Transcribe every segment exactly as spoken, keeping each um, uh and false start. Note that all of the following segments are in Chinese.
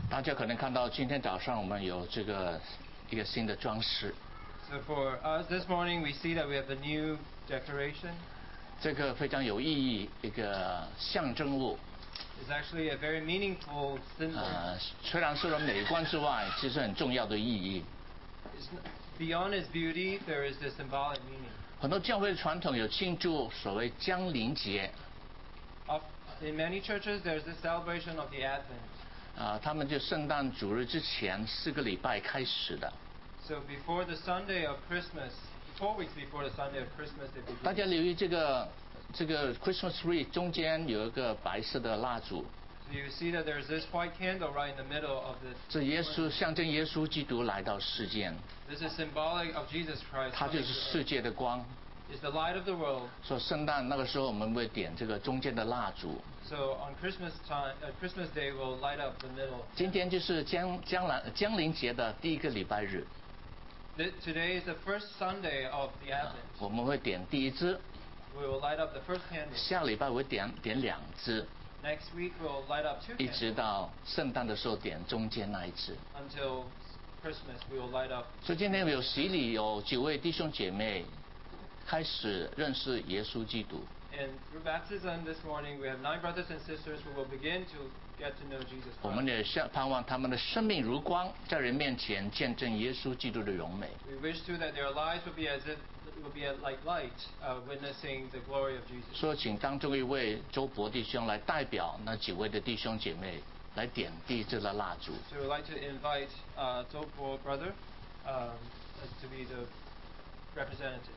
大家可能看到今天早上我们有这个一个新的装饰。 So for us this morning, we see that we have the new decoration. 这个非常有意义，一个象征物。 It's actually a very meaningful symbol. 呃，虽然除了美观之外，其实很重要的意义。 It's not, beyond its beauty, there is this symbolic meaning. 很多教会传统有庆祝所谓降临节。 Of, in many churches, there's this celebration of the Advent. 啊、呃，他们就圣诞主日之前四个礼拜开始的。 So before the Sunday of Christmas, four weeks before the Sunday of Christmas, they begin. 大家留意这个这个 Christmas tree 中间有一个白色的蜡烛。 So you see that there's this white candle right in the middle of the. 这耶稣象征耶稣基督来到世间。 This is symbolic of Jesus Christ. 他就是世界的光。 Is the light of the world. 所以圣诞那个时候我们会点这个中间的蜡烛。 So on Christmas time, uh, Christmas Day will light up the middle. 今天就是将将来降临节的第一个礼拜日。 Today is the first Sunday of the Advent. 我们会点第一支。 We will light up the first candle. 下礼拜我会点点两支。 Next week we'll light up two candles. 一直到圣诞的时候点中间那一支。 Until Christmas we will light up. 所以今天有洗礼，有几位弟兄姐妹开始认识耶稣基督。 And through baptism this morning, we have nine brothers and sisters who will begin to get to know Jesus Christ. 我们也盼望他们的生命如光，在人面前见证耶稣基督的荣美。 We wish to that their lives will be as if will be like light, uh, witnessing the glory of Jesus. 所以，请当中一位周伯弟兄来代表那几位的弟兄姐妹来点第一支的蜡烛。 So we'd like to invite uh, Zhou Bo brother um, to be the representative.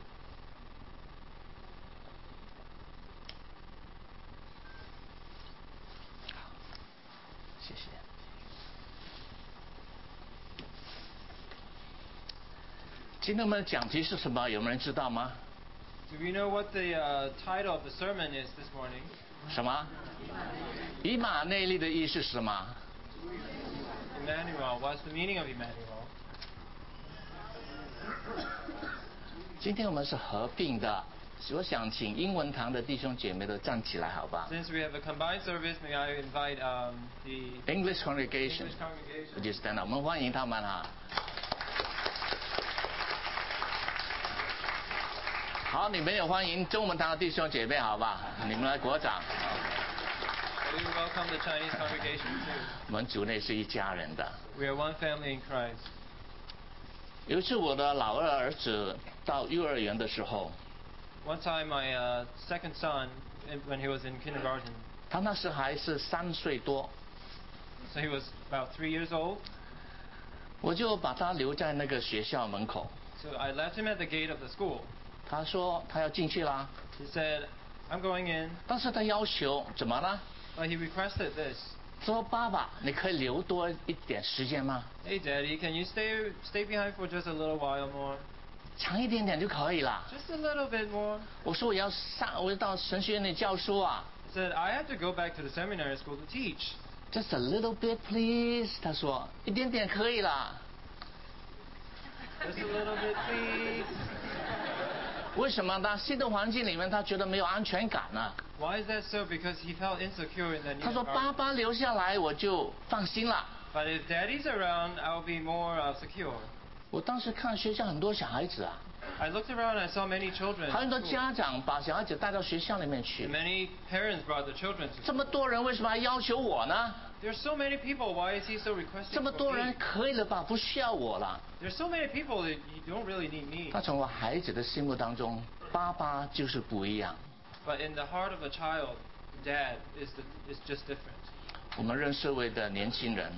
谢谢。今天我们的讲题是什么？有没有人知道吗？ Do we know what the uh, title of the sermon is this morning? 什么？以马内利的意思是什么？ Emmanuel. What's the meaning of Emmanuel? 今天我们是合并的。我想请英文堂的弟兄姐妹都站起来，好吧 Since we have a combined service, may I invite um, the ？English congregation， English congregation. 就 stand up， 我们欢迎他们哈。好，你们也欢迎中文堂的弟兄姐妹，好吧？你们来鼓掌。 We welcome the Chinese congregation too. 我们主内是一家人的。 We are one family in Christ. 有一次我的老二儿子到幼儿园的时候。 One time, my uh, second son, when he was in kindergarten, 他那时还是三岁多， so he was about three years old. 我就把他留在那个学校门口。 So I left him at the gate of the school. 他说他要进去啦。 He said, "I'm going in." 但是他要求怎么了？ But he requested this. 说爸爸，你可以留多一点时间吗？ Hey, Daddy, can you stay stay behind for just a little while more? 长一点点就可以了。 Just a little bit more. 我说我要上，我要到神学院里教书啊。 He said, I have to go back to the seminary school to teach. Just a little bit, please. 他说一点点可以啦。 Just a little bit, please. 为什么他新的环境里面他觉得没有安全感呢？ Why is that so? Because he felt insecure in the new 他说爸 environment. 爸留下来我就放心了。 But if Daddy's around, I'll be more uh, secure. 我当时看学校很多小孩子啊。 I looked around and I saw many children. 很多家长把小孩子带到学校里面去。 Many parents brought their children to 这么 school. 多人为什么还要求我呢？ There's so many people. Why is he so requesting 这么 for 多人 me? 可以了吧？不需要我了。 There's so many people that you don't really need me. 他从我孩子的心目当中，爸爸就是不一样。 But in the heart of a child, Dad is the, is just different. 我们认识一位的年轻人，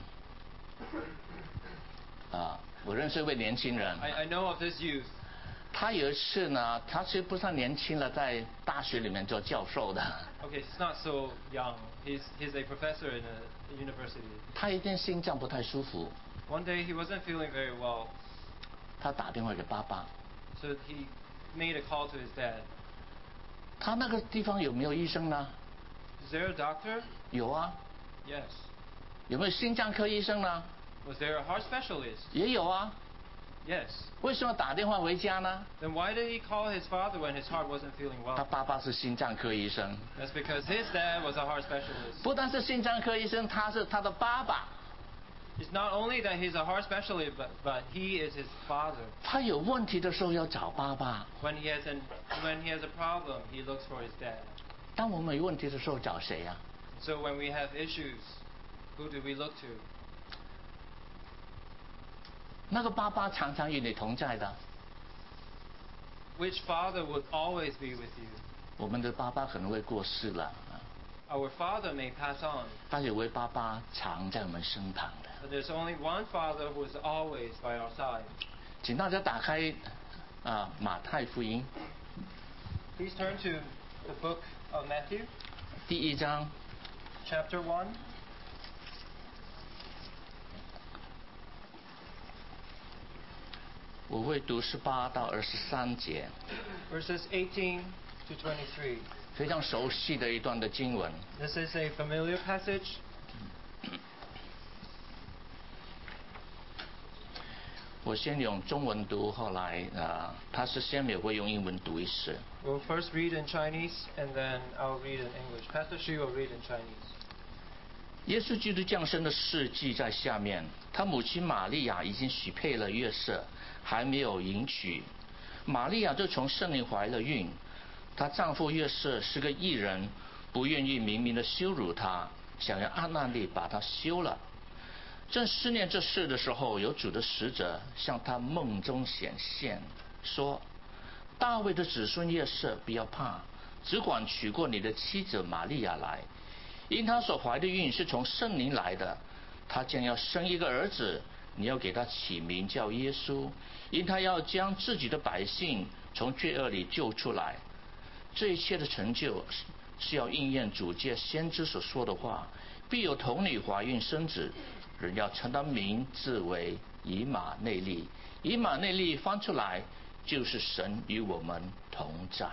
啊，我认识一位年轻人。 I, I know of this youth. 他有一次呢，他其实不算年轻了，在大学里面做教授的。 Okay, he's not so young. He's he's a professor in a, a university. 他一天心脏不太舒服， One day he wasn't feeling very well, 他打电话给爸爸。 so he made a call to his dad. 他那个地方有没有医生呢？ Is there a doctor? 有啊。 Yes. 有没有心脏科医生呢？ Was there a heart specialist? 也有啊。 Yes. 为什么打电话回家呢？ Then why did he call his father when his heart wasn't feeling 他 well? 爸爸是心脏科医生。 That's because his dad was a heart specialist. 不但是心脏科医生，他是他的爸爸。 It's not only that he's a heart specialist, but, but he is his father. 他有问题的时候要找爸爸， When he has an when he has a problem, he looks for his dad. 当我们有问题的时候找谁呀、 So when we have issues, who do we look to? 那个爸爸常常与你同在的。 Which father would always be with you? 我们的爸爸可能会过世了啊， Our father may pass on, 但有位爸爸常在我们身旁的。 but there's only one father who is always by our side. 请大家打开啊马太福音 Please turn to the book of Matthew, 第一章 chapter one. 我会读十八到二十三节， Verses eighteen to twenty-three. 非常熟悉的一段的经文。 This is a familiar passage. 我先用中文读，后来啊，他是先也会用英文读一次。 We'll first read in Chinese, and then I'll read in English. Pastor Xu will read in Chinese. 耶稣基督降生的事记在下面。他母亲玛利亚已经许配了约瑟，还没有迎娶。玛利亚就从圣灵怀了孕。她丈夫约瑟是个义人，不愿意明明的羞辱她，想要按那里把她休了。正思念这事的时候，有主的使者向他梦中显现，说：大卫的子孙约瑟，不要怕，只管娶过你的妻子玛利亚来，因她所怀的孕是从圣灵来的。她将要生一个儿子，你要给他起名叫耶稣，因他要将自己的百姓从罪恶里救出来。这一切的成就是是要应验主借先知所说的话，必有童女怀孕生子，人要称他名字为以马内利。以马内利翻出来就是神与我们同在。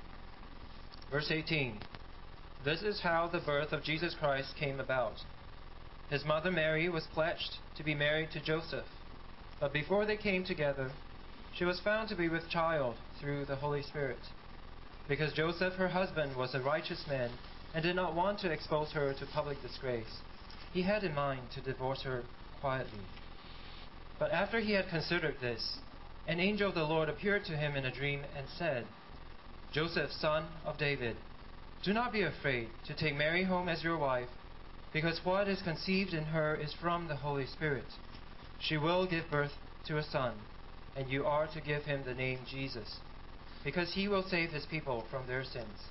Verse eighteen. This is how the birth of Jesus Christ came about. His mother Mary was pledged to be married to Joseph, but before they came together, she was found to be with child through the Holy Spirit. Because Joseph, her husband, was a righteous man and did not want to expose her to public disgrace, he had in mind to divorce her quietly. But after he had considered this, an angel of the Lord appeared to him in a dream and said, Joseph, son of David, do not be afraid to take Mary home as your wife, because what is conceived in her is from the Holy Spirit. She will give birth to a son, and you are to give him the name Jesus, because he will save his people from their sins.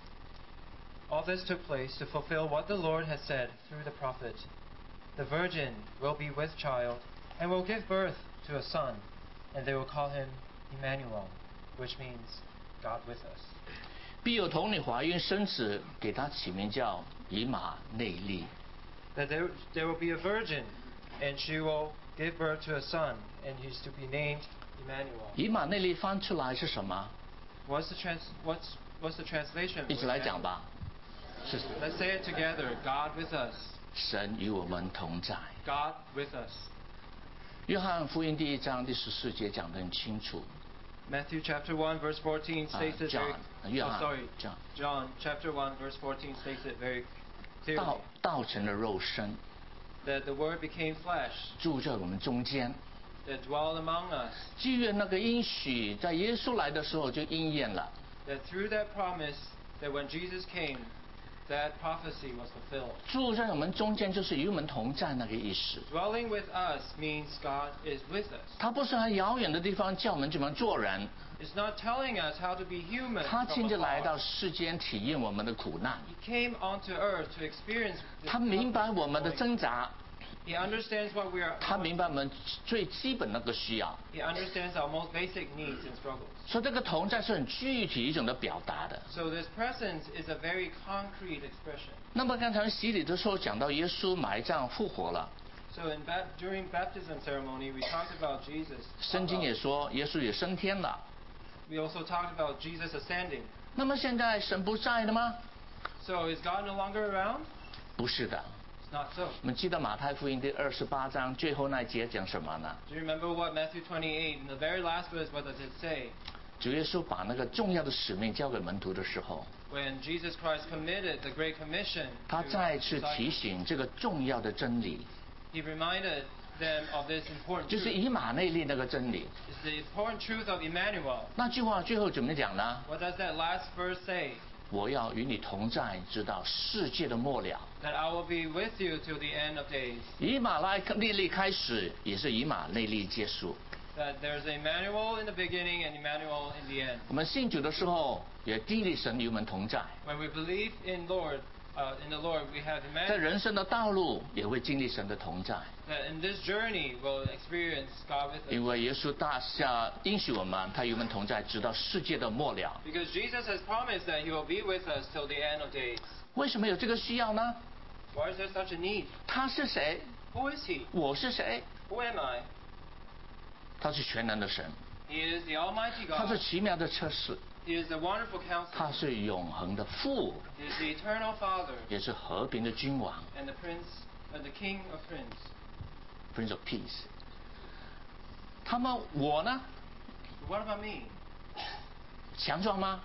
All this took place to fulfill what the Lord had said through the prophet. The virgin will be with child and will give birth to a son, and they will call him Emmanuel, which means God with us. 必有童女怀孕生子，给他起名叫以马内利。 That there, there will be a virgin, and she will give birth to a son, and he is to be named Emmanuel. 以马内利翻出来是什么？ What's the trans? What's what's the translation? 一起来讲吧。是 Let's say it together. God with us. 神与我们同在。 God with us. 约翰福音第一章第十四节讲得很清楚。 Matthew chapter one verse fourteen states it very. John. Oh, sorry. John. John chapter one verse fourteen states it very 道 clearly 道成了肉身， that the Word became flesh, 住在我们中间。 that dwelled among us. 基于那个应许，在耶稣来的时候就应验了。 That through that promise, that when Jesus came, that prophecy was fulfilled. 住在我们中间就是与我们同在那个意思。 Dwelling with us means God is with us. 他不是很遥远的地方叫我们怎么做人， It's not telling us how to be human 他 from 亲自来 afar. 到世间体验我们的苦难， He came onto earth to experience this 他明白我们的 suffering. 挣扎， He understands what we are. 他明白我们最基本那个需要。 He understands our most basic needs and struggles. 所以这个同在是很具体一种的表达的。 So this presence is a very concrete expression. 那么刚才洗礼的时候讲到耶稣埋葬复活了， So in bap- during baptism ceremony, we talked about Jesus. 圣经也说耶稣也升天了。 We also talked about Jesus ascending. 那么现在神不在了吗？ So is God no longer around? 不是的。 It's not so. 我们记得马太福音第二十八章最后那一节讲什么呢？ Do you remember what Matthew twenty-eight, in the very last verse, what does it say? 主耶稣把那个重要的使命交给门徒的时候， When Jesus Christ committed the Great Commission 他 to 再次 disciples, 提醒这个重要的真理。 He reminded them of this important 就是 truth. 以马内利那个真理。 It's the important truth of Emmanuel. 那句话最后怎么讲呢？ What does that last verse say? 我要与你同在，直到世界的末了。 That I will be with you till the end of days. 以马内利开始，也是以马内利结束。 That there's Emmanuel in the beginning and Emmanuel in the end. 我们信主的时候，也经历神与我们同在。 When we believe in Lord, uh, in the Lord, we have 在 Emmanuel. 人生的道路，也会经历神的同在。 That in this journey, we'll experience God with us. 因为耶稣大下应许我们，他与我们同在，直到世界的末了。 Because Jesus has promised that He will be with us till the end of days. 为什么有这个需要呢？ Why is there such a need? 他是谁？ Who is He? 我是谁？ Who am I? 他是全能的神， He is the Almighty 他是 God. 奇妙的测试， He is the wonderful 他 Counselor. 是永恒的父， He is the eternal Father 也是和平的君王 and the Prince, uh, the King of Prince. ，Prince of Peace。他们我呢？ But what about me? 强壮吗？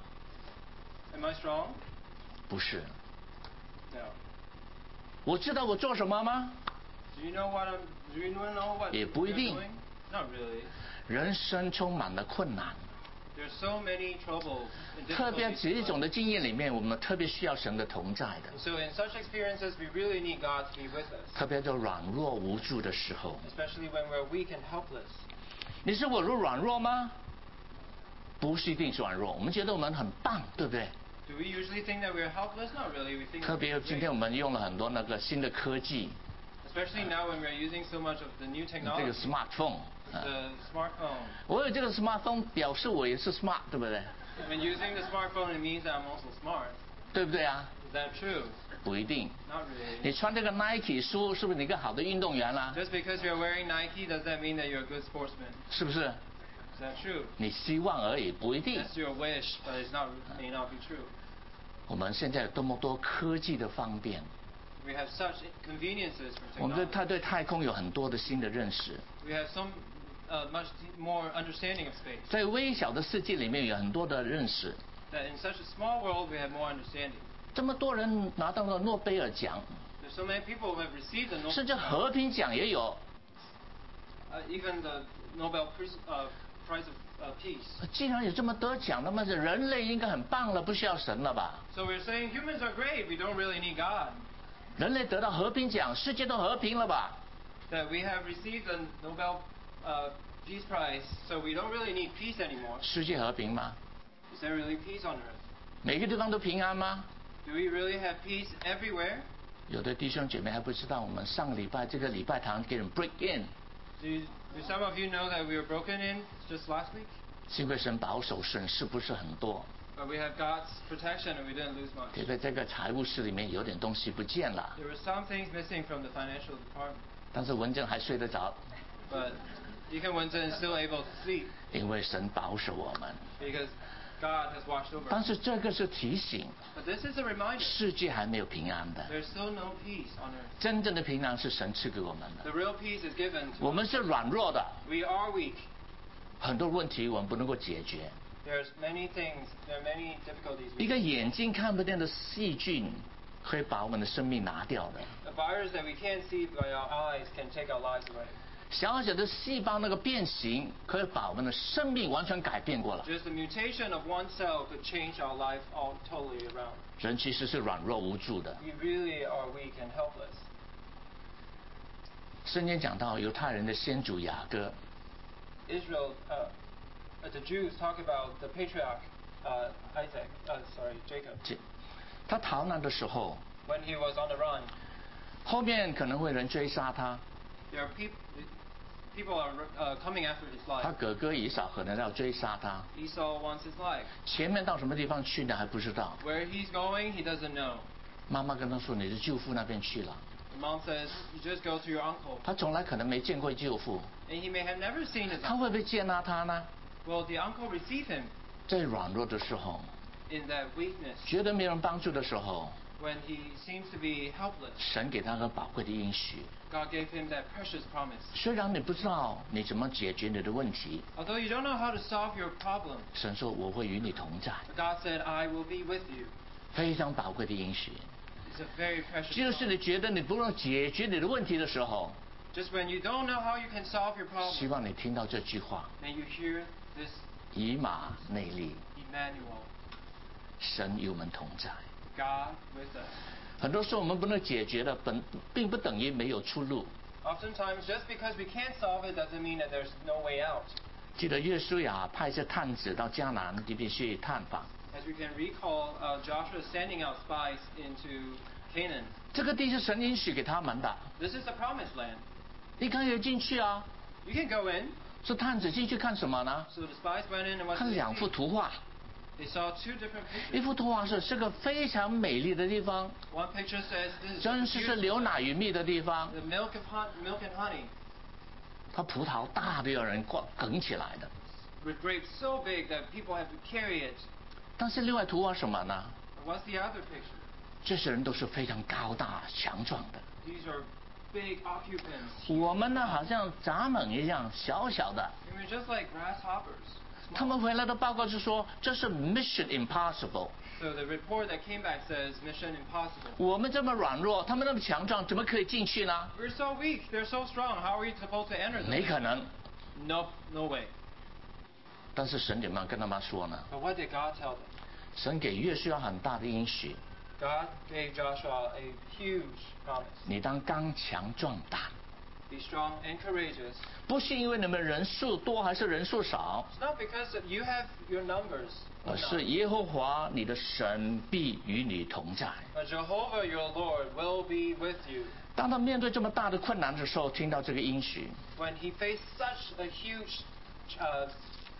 Am I strong? 不是。 No. 我知道我做什么吗？ Do you know what I'm? Do you know what 也不一 you're 定。 doing? Not really. 人生充满了困难， There's so many troubles and 特别 difficulties. 这 in 种 life. 的经验里面，我们特别需要神的同在的， And so in such experiences, we really need God to be with us, 特别在软弱无助的时候。 especially when we're weak and helpless. 你是我弱软弱吗？不是一定是软弱，我们觉得我们很棒，对不对？ Do we usually think that we're helpless? Not really. We think 特 that 别 we're 今 great. 天我们用了很多那个新的科技， Especially now when we're using so much of the new 这个 technology, smartphone，啊 the smartphone. 我有这个 smartphone 表示我也是 smart，对不对？ When using the smartphone, it means that I'm also smart. 对不对啊？ Is that true? 不一定。 Not really. 你穿这个 Nike 书，是不是你一个好的运动员啦？ Just because you're wearing Nike, does that mean that you're a good sportsman? 是不是？ Is that true? 你希望而已，不一定。 That's your wish, but it's not may not be true. 我们现在有多么多科技的方便， We have such conveniences from 我们对 technology. 他对太空有很多的新的认识， We have some uh, much more understanding of space. 在微小的世界里面有很多的认识。 That in such a small world, we have more understanding. 这么多人拿到了诺贝尔奖， There's so many people who have received the 甚 Nobel, 至和平奖也有。 uh, even the Nobel Prize, uh, Prize of uh, Peace. 既然有这么多奖，那么人类应该很棒了，不需要神了吧？ So we're saying humans are great. We don't really need God. 人类得到和平奖，世界都和平了吧？ That we have received the Nobel uh, Peace Prize, so we don't really need peace anymore. 世界和平吗？ Is there really peace on earth? 每个地方都平安吗？ Do we really have peace everywhere? 有的弟兄姐妹还不知道，我们上个礼拜这个礼拜堂给人 break in， Do, you, do some of you know that we were broken in just last week? 是因为神保守，损失不是很多。 But we had God's protection and we didn't lose much. 对不对？这个财务室里面有点东西不见了， There were some things missing from the financial department. 但是文正还睡得着， But Deacon Wenzen is still able to sleep 因为神保守我们。 because God has watched over 但 us. 是这个是提醒， But this is a reminder. 世界还没有平安的， There's still no peace on earth. 真正的平安是神赐给我们的。 The real peace is given 我 to 们 us. 是软弱的， We are weak. 很多问题我们不能够解决。 There's many things, there are many difficulties. 一 We 个眼睛看不见的细菌，可以把我们的生命拿掉的。 A virus that we can't see by our eyes can take our lives away. 小小的细胞那个变形，可以把我们的生命完全改变过了。 Just the mutation of one cell could change our life all totally around. 人其实是软弱无助的。 We really are weak and helpless. 圣经讲到犹太人的先祖雅各， Israel, uh, uh, the Jews talk about the patriarch uh, Isaac, uh, sorry, Jacob. 这他逃难的时候， When he was on the run, 后面可能会有人追杀他， there are peop- people are uh, coming after his 他 life. 哥哥以扫可能要追杀他。 Esau wants his life. 前面到什么地方去呢？还不知道。 Where he's going, he doesn't know. 妈妈跟他说：“你的舅父那边去了。 The mom says, you just go to your uncle. ” 他从来可能没见过舅父， And he may have never seen his 他 uncle. 会不会接纳他呢？ Will the uncle receive him 在软弱的时候， in that weakness? 觉得没人帮助的时候， When he seems to be helpless, 神给他个宝贵的应许。 God gave him that precious promise. 虽然你不知道你怎么解决你的问题， Although you don't know how to solve your problem, 神说我会与你同在， God said, I will be with you. 非常宝贵的应许。 It's a very precious 就是 promise. 你觉得你不能解决你的问题的时候， Just when you don't know how you can solve your 希 problem, 望你听到这句话： then you hear this 以马内利， Emmanuel, 神与我们同在。 God with us. 很多时候我们不能解决的，本并不等于没有出路。 Oftentimes, just because we can't solve it doesn't mean that there's no way out. 记得约书亚派一些探子到迦南地区去探访， As we can recall, uh, Joshua sending out spies into Canaan. 这个地是神应许给他们的， This is the promised land. 你可以进去啊。 You can go in. 是探子进去看什么呢？ So the spies went in and what 看 did 两 they 幅 see? 图画， They saw two different 一 pictures. 幅图画是是个非常美丽的地方， One picture says this is 真 a 是是 beautiful 流奶与蜜的地方， the milk of hon- milk and honey, 它葡萄大的有人挂梗起来的。 with grapes so big that people have to carry it. 但是另外图画什么呢？ But what's the other picture? 这些人都是非常高大强壮的， These are big occupants. 我们呢好像蚱蜢一样小小的。 I mean, just like grasshoppers. 他们回来的报告是说，这是 mission impossible。 So the report that came back says mission impossible. 我们这么软弱，他们那么强壮，怎么可以进去呢？ We're so weak. They're so strong. How are we supposed to enter 没 them? 可能。 No, no way. 但是神怎么样跟他们说呢？ But what did God tell them? 神给约书亚很大的应许， God gave Joshua a huge promise. 你当刚强壮胆， Be strong and courageous. 不是因为你们人数多还是人数少， It's not because of you have your numbers, 而 or 是 not, 耶和华你的神必与你同在。 but Jehovah your Lord will be with you. 当他面对这么大的困难的时候，听到这个应许， When he faced such a huge uh,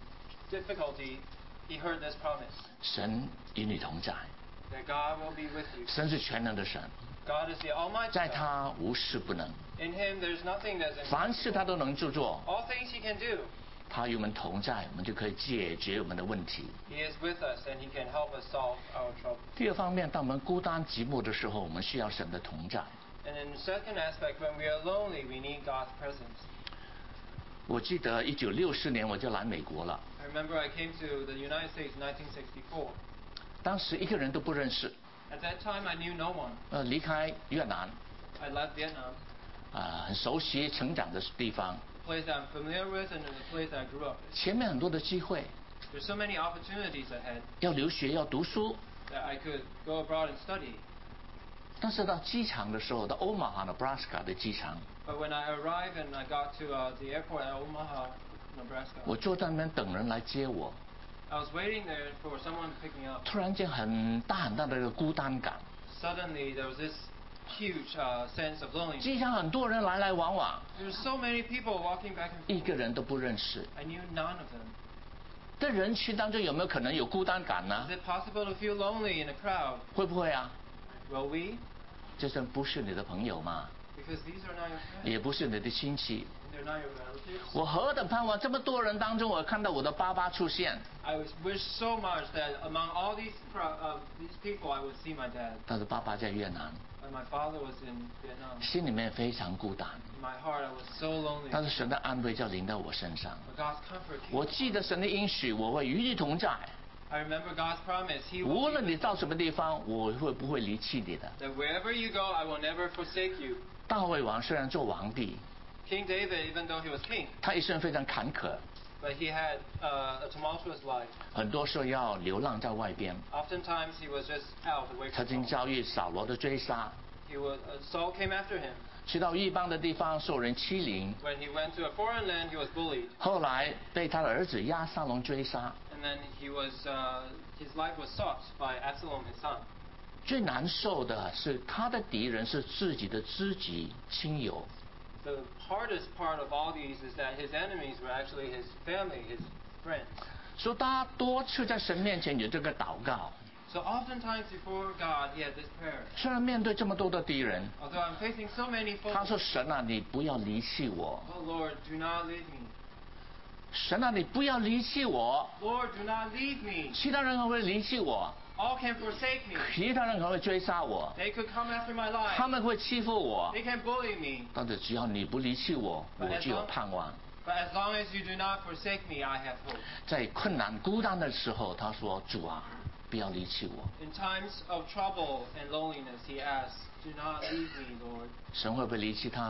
difficulty, he heard this promise 神与你同在。 that God will be with you. 神是全能的神， God is the Almighty 在 God. 他无事不能， In Him, there's nothing that's 凡事 impossible. 他都能制作。 All things He can do. 他与我们同在，我们就可以解决我们的问题。 He is with us, and He can help us solve our troubles. 第二方面，当我们孤单寂寞的时候，我们需要神的同在。 And in the second aspect, when we are lonely, we need God's presence. 我记得一九六四年我就来美国了， I remember I came to the United States in nineteen sixty-four. 当时一个人都不认识， At that time, I knew no one. 呃，离开越南， I left Vietnam, 啊、很熟悉成长的地方， a place that I'm familiar with, and a place that I grew up in. 前面很多的机会， There's so many opportunities ahead 要留学要读书， that I could go abroad and study. 但是到机场的时候，到 Omaha Nebraska 的机场， But when I arrived and I got to uh, the airport at Omaha, Nebraska, 我坐在那边等人来接我， I was waiting there for someone to pick me up. 突然间很大很大的一个孤单感， Suddenly, there was this huge uh, sense of loneliness. 机场很多人来来往往， There were so many people walking back and 一 forth. 个人都不认识。 I knew none of them. 在人群当中有没有可能有孤单感呢 Is？ it possible to feel lonely in a crowd? 会不会啊？ Will we? 这些不是你的朋友吗？ Because these are not your friends. 也不是你的亲戚。 They're not your relatives. 我何等盼望这么多人当中，我看到我的爸爸出现， I was, wish so much that among all these crowd, uh, these people, I would see my dad. 但是爸爸在越南， But my father was in Vietnam. 心里面非常孤单。 In my heart, I was so lonely. 但是神的安慰就要临到我身上。 But God's comfort came. 我记得神的应许，我会与你同在。 I remember God's promise. He 无 will 论 be 你到什么地方，我会不会离弃你的。 that wherever you go, I will never forsake you. 大卫王虽然做皇帝， King David, even though he was king, 他一生非常坎坷， but he had uh, a tumultuous life. 很多时候要流浪在外边。 Oftentimes, he was just out away 曾 from 经 home. 遭遇扫罗的追杀， He was, uh, Saul came after him. 去到异邦的地方受人欺凌， When he went to a foreign land, he was bullied. 后来被他的儿子押沙龙追杀。 And then he was, uh, his life was sought by Absalom, his son. 最难受的是他的敌人是自己的知己亲友， The hardest part of all these is that his enemies were actually his family, his friends. 所以他多次在神面前有这个祷告。 So oftentimes before God, he had this prayer. 虽然面对这么多的敌人， Although I'm facing so many 他 foes, 说：“神啊，你不要离弃我。 oh Lord, do not leave me. 神啊，你不要离弃我。 Lord, do not leave me. 其他人可能会离弃我， All can forsake me. 其他人可能会追杀我， They could come after my life. 他们会欺负我。 They can bully me. 但是只要你不离弃我，我就有盼望。 But as long as you do not forsake me, I have hope. 在困难孤单的时候，他说：主啊，不要离弃我。 In times of trouble and loneliness, he asks, do not leave me, Lord. 神会不会离弃他呢？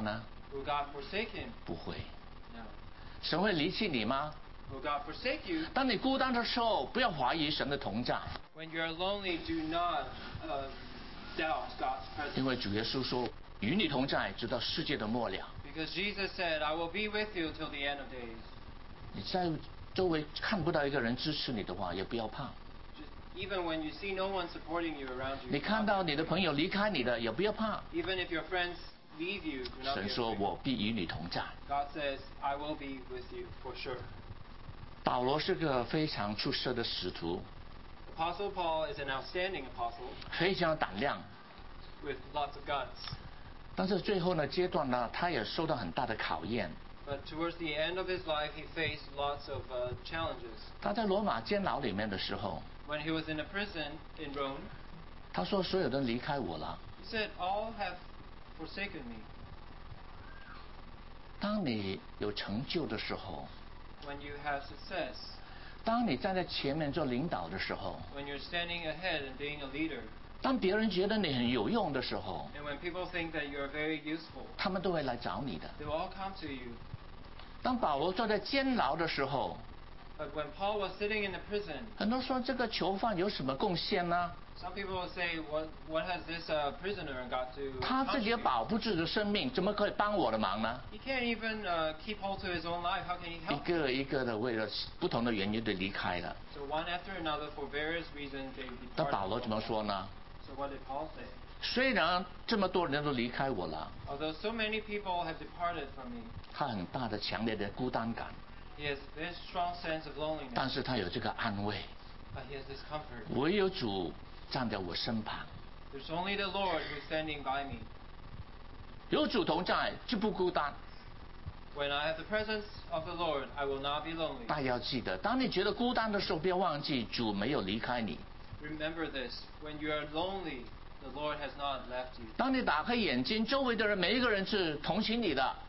Will God forsake him? 不会。 No. 神会离弃你吗？ Will God forsake you? 当你孤单的时候，不要怀疑神的同在， When you're lonely, do not uh, doubt God's presence. 因为主耶稣说与你同在，直到世界的末了。 Because Jesus said, I will be with you till the end of days. 你在周围看不到一个人支持你的话，也不要怕。 Just, even when you see no one supporting you around you. 你看到你的朋友离开你的，也不要怕。 Even if your friends leave you, do not 神 be 说 afraid. 我必与你同在。 God says, I will be with you for sure. 保罗是个非常出色的使徒， Apostle Paul is an outstanding apostle 非常胆量， with lots of guts. 但是最后呢阶段呢，他也受到很大的考验。 But towards the end of his life, he faced lots of uh, challenges. 他在罗马监牢里面的时候， When he was in a prison in Rome, 他说所有人离开我了。 he said, all have forsaken me. 当你有成就的时候， When you have success, 当你站在前面做领导的时候， when you're standing ahead and being a leader, 当别人觉得你很有用的时候， and when people think that you're very useful, 他们都会来找你的。 they will all come to you. 当保罗坐在监牢的时候， But when Paul was sitting in the prison, 很多人说这个囚犯有什么贡献呢？ some people will say, what, what has this uh, prisoner got to 他自己也 contribute? 保不住的生命，怎么可以帮我的忙呢？ He can't even uh, keep hold to his own life. How can he 一 help? 个一个的为了不同的原因就离开了。 So one after another, for various reasons, they 那 departed. 保罗怎么说呢？ So what did Paul say? 虽然这么多人都离开我了， Although so many people have departed from me, 他很大的强烈的孤单感， he has this strong sense of 但 loneliness, 是他有这个安慰， but he has this comfort. 唯有主站在我身旁， There's only the Lord who's standing by me. 有主同在就不孤单。 When I have the presence of the Lord, I will not be lonely. 大家要记得，当你觉得孤单的时候，不要忘记主没有离开你。 Remember this. When you are lonely, the Lord has not left you. 当你打开眼睛，周围的人每一个人是同情你的，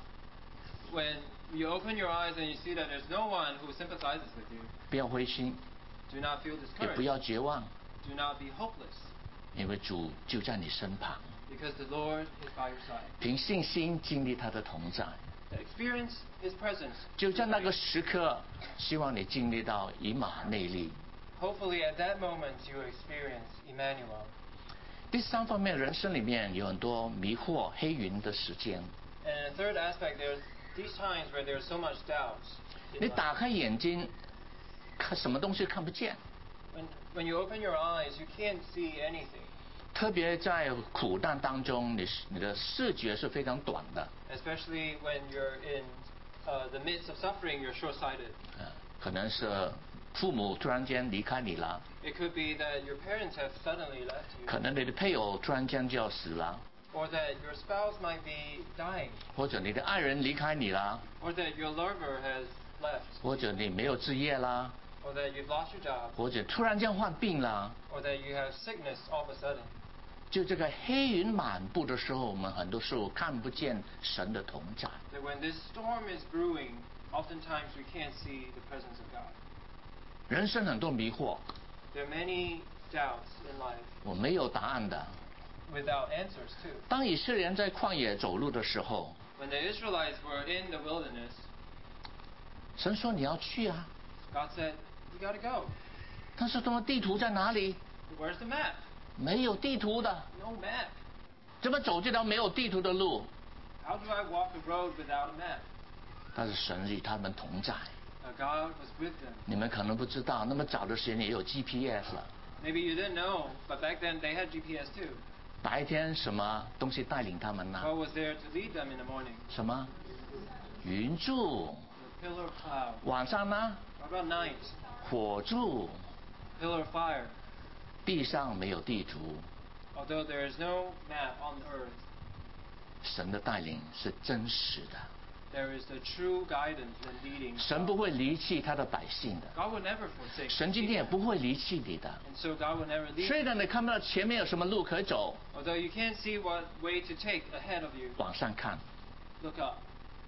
When you open your eyes and you see that there's no one who sympathizes with you, 不要灰心， do not feel 也不 discouraged. 要绝望， Do not be hopeless, 因为主就在你身旁， because the Lord is by your side. 凭信心经历他的同在。 Experience His presence. 就在那个时刻，希望你经历到以马内利。 Hopefully at that moment you will experience Emmanuel. 第三方面，人生里面有很多迷惑、黑云的时间。 And a third aspect, there's these times where there's so much doubt. in 你 life. 打开眼睛，看什么东西看不见， When, when you open your eyes, you can't see anything. 特别在苦难当中，你你的视觉是非常短的。 Especially when you're in uh, the midst of suffering, you're short-sighted. 呃，可能是父母突然间离开你了， It could be that your parents have suddenly left you, 可能你的配偶突然间就要死了， or that your spouse might be dying, 或者你的爱人离开你了， or that your lover has left, 或者你没有置业啦， or that you've lost your job, 或者突然间患病了。 or that you have sickness all of a sudden. 就这个黑云满布的时候，我们很多时候看不见神的同在。 That when this storm is brewing, oftentimes we can't see the presence of God. 人生很多迷惑， There are many doubts in life 我没有答案的。 without answers too. 当以色列人在旷野走路的时候， When the Israelites were in the wilderness, 神说你要去啊， God said, you gotta go. 但是他们地图在哪里？ Where's the map? 没有地图的， No map. 怎么走这条没有地图的路？ How do I walk a road without a map? 但是神与他们同在。 Now God was with them. 你们可能不知道，那么早的时间也有 G P S 了。 Maybe you didn't know, but back then they had G P S too. 白天什么东西带领他们呢？ What was there to lead them in the morning? 什么？云柱。 The pillar of cloud. 晚上呢？ What about night? 火柱。 Pillar of fire. 地上没有地图， Although there is no map on earth, 神的带领是真实的。 there is the true guidance when leading. 神不会离弃他的百姓的， God will never forsake. 神今天也不会离弃你的。 And so God will never leave. 虽然你看不到前面有什么路可以走， Although you can't see what way to take ahead of you, 往上看 look up.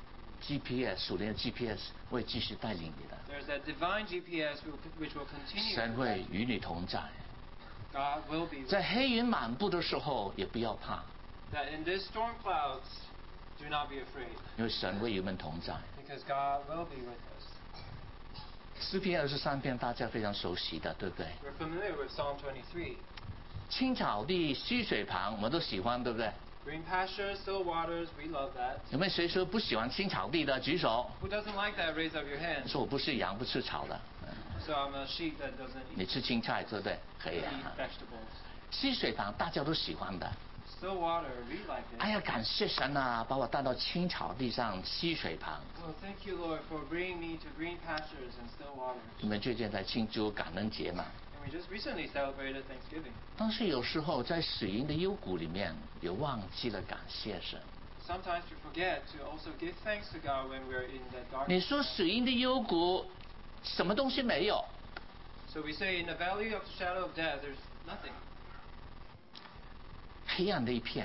，G P S 属灵的 G P S 会继续带领你的。 There's that divine G P S who- which will continue. 神会与你同在， God will be with 在黑云满布的时候也不要怕， that in this storm clouds, Do not be afraid, 因为神为你们同在。 because God will be with us. 诗篇二十三篇大家非常熟悉的，对不对？ We're familiar with Psalm twenty-three. 青草地、溪水旁，我们都喜欢，对不对？ Green pastures, still waters, we love that. 有没有谁说不喜欢青草地的？举手。 Who doesn't like that? Raise up your hand. 说我不是羊，不吃草的。嗯 So I'm a sheep that doesn't 你 eat, 吃青菜，对不对？可以啊。 eat vegetables. 溪水旁大家都喜欢的。 Still water, we like it. 哎呀，感谢神啊，把我带到青草地上、溪水旁。 Well, thank you, Lord, for bringing me to green pastures and still waters. 你们最近在庆祝感恩节嘛？ And we just recently celebrated Thanksgiving. 但是有时候在死荫的幽谷里面，也忘记了感谢神。 Sometimes we forget to also give thanks to God when we're in that 你 darkness. 说死荫的幽谷，什么东西没有？ So we say in the valley of the shadow of death, there's nothing. 黑暗的一片，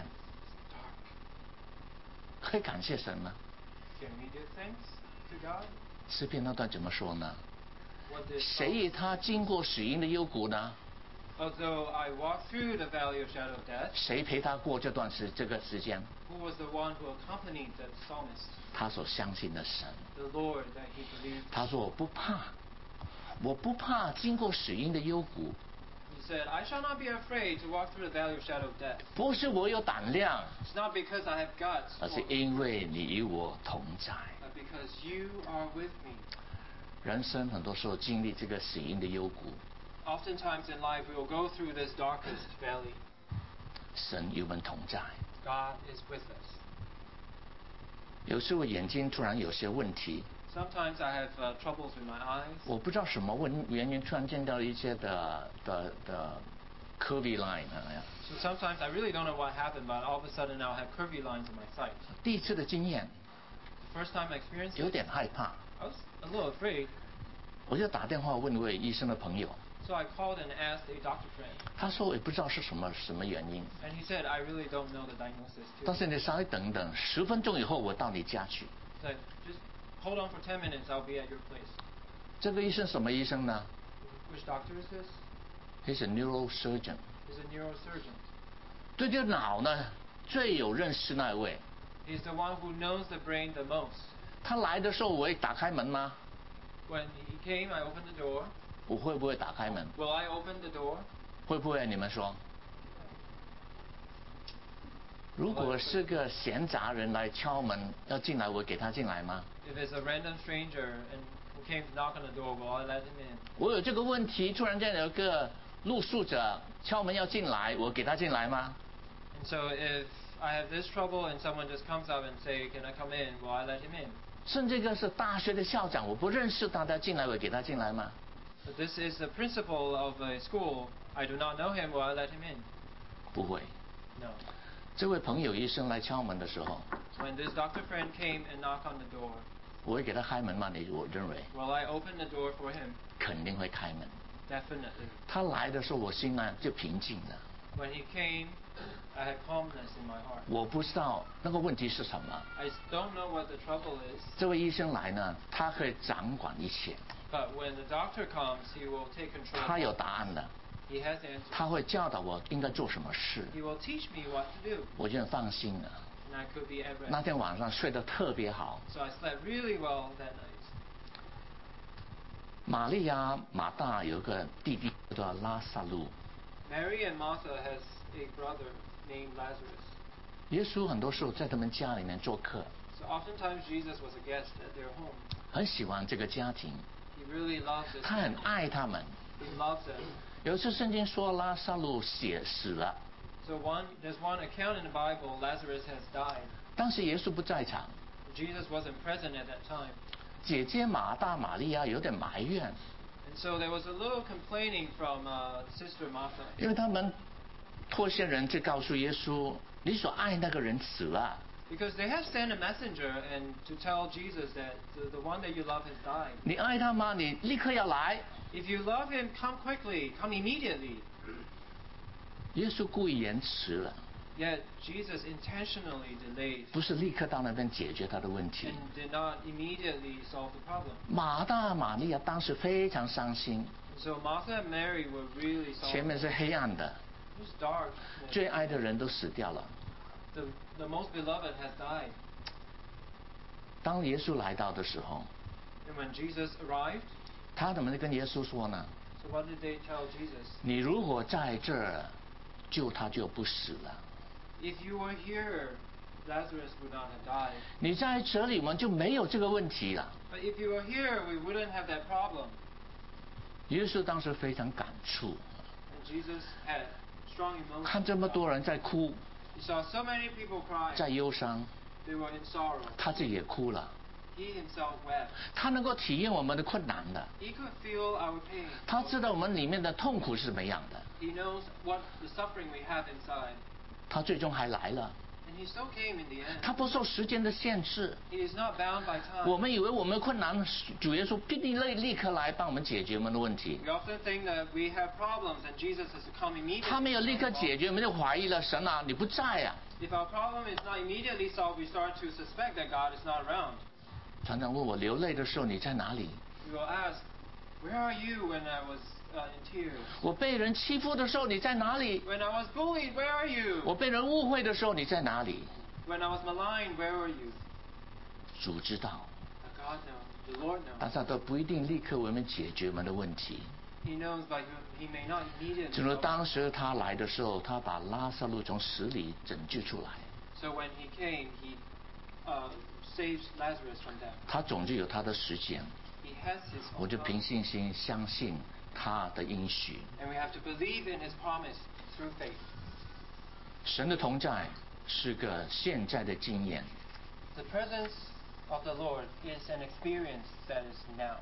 Dark. 可以感谢神吗？ Can we give thanks to God? 诗篇那段怎么说呢？ What did 谁与他经过死荫的幽谷呢？ Although I walk through the valley of shadow of death, 谁陪他过这段时这个时间？ who was the one who accompanied the psalmist? 他所相信的神。 The Lord that he believed. 他说我不怕，我不怕经过死荫的幽谷， He said, I shall not be afraid to walk through the valley of shadow of death. 不是我有胆量， It's not because I have guts, 而是 or- 因为你与我同在。 but because you are with me. 人生很多时候经历这个死荫的幽谷， Oftentimes in life, we will go through this darkest valley. 神与我们同在。 God is with us. 有时我眼睛突然有些问题， Sometimes I have uh, troubles with my eyes. 我不知道什么问原因，突然见到一些的的的 curvy line 啊。 So sometimes I really don't know what happened, but all of a sudden now I have curvy lines in my sight. 第一次的经验 First time I experienced 有 it, 点害怕， I was a little afraid. 我就打电话问一位医生的朋友， So I called and asked a doctor friend. 他说我也不知道是什么什么原因， And he said, I really don't know the diagnosis. 但 Too. 是你稍微等等，十分钟以后我到你家去。 He said, just hold on for ten minutes, I'll be at your place. 这个医生什么医生呢 Which doctor is this? ？He's a neurosurgeon， He's a neurosurgeon. 对这个脑呢最有认识那一位。 He's the one who knows the brain the most. 他来的时候我会打开门吗？ When he came, I opened the door. 我会不会打开门？ Will I open the door? 会不会？你们说？如果是个闲杂人来敲门要进来，我给他进来吗？ If it's a random stranger and who came to knock on the door, will I let him in? 我有这个问题，突然间有个露宿者敲门要进来，我给他进来吗？ And so if I have this trouble and someone just comes up and say, can I come in? Will I let him in? 甚至这个是大学的校长，我不认识他，他进来我给他进来吗？ But this is the principal of a school. I do not know him. Will I let him in? 不会。 No. 这位朋友医生来敲门的时候， When this doctor friend came and knocked on the door, 我会给他开门吗？你我认为 will I open the door for him? 肯定会开门。 Definitely. 他来的时候，我心呢就平静了。 When he came, I had calmness in my heart. 我不知道那个问题是什么。 I don't know what the trouble is, 这位医生来呢，他可以掌管一切， but when the doctor comes, he will take control. 他有答案的， He has the answer. 他会教导我应该做什么事， He will teach me what to do, 我就很放心了。 and I could be at 那 rest. 天晚上睡得特别好。 So I slept really well that night. 玛利亚、马大有个弟弟叫做拉萨路。 Mary and Martha has a brother named Lazarus. 耶稣很多时候在他们家里面做客， So oftentimes Jesus was a guest at their home. 很喜欢这个家庭， He really loves this 他很 family. 爱他们。 He loves them. 有一次圣经说拉萨路死死了， So one, there's one account in the Bible, Lazarus has died. 当时耶稣不在场， Jesus wasn't present at that time. 姐姐马大、玛利亚有点埋怨， And so there was a little complaining from uh, Sister Martha. 因为他们托些人去告诉耶稣，你所爱那个人死了。 Because they have sent a messenger and to tell Jesus that the, the one that you love has died. 你爱他吗？你立刻要来。 If you love him, come quickly, come immediately. 耶稣故意延迟了， Yet Jesus intentionally delayed 不是立刻到那边解决他的问题。 and did not immediately solve the problem. 马大、玛利亚当时非常伤心， So Martha and Mary were really 前面 sorrowful. 是黑暗的， It was dark. 最爱的人都死掉了。 The, the most beloved has died. 当耶稣来到的时候， And when Jesus arrived, 他怎么跟耶稣说呢？ so what did they tell Jesus? 你如果在这儿，救他就不死了。 If you were here, Lazarus would not have died. 你在这里，我们就没有这个问题了。 But if you were here, we wouldn't have that problem. 耶稣当时非常感触， And Jesus had strong emotions. 看这么多人在哭， He saw so many people crying. 在忧伤， They were in sorrow. 他自己也哭了。 He himself wept. 他能够体验我们的困难的， He could feel our pain. 他知道我们里面的痛苦是怎么样的。 He knows what the suffering we have inside. 他最终还来了， And he still came in the end. 他不受时间的限制。 He is not bound by time. 我们以为我们的困难，主耶稣必定立立刻来帮我们解决我们的问题。 We often think that we have problems and Jesus has to come immediately. 他没有立刻解决，我们就怀疑了神啊，你不在啊。 If our problem is not immediately solved, we start to suspect that God is not around. 常常问我流泪的时候你在哪里？ We will ask, where are you when I was uh, in tears? 我被人欺负的时候你在哪里？ When I was bullied, where are you? 我被人误会的时候你在哪里？ When I was maligned, where were you? 主知道， But God knows. The Lord 但 knows. 是他都不一定立刻为我们解决我们的问题。 He knows, but he, he may not immediately. 正如 solve it. 当时他来的时候，他把拉萨路从死里拯救出来， So when he came, he uh, saved Lazarus from death. 他总是有他的时间。 He has his 我 own 就凭 time. 信心相信他的应许。 And we have to believe in his promise through faith. 神的同在是个现在的经验。 The presence of the Lord is an experience that is now.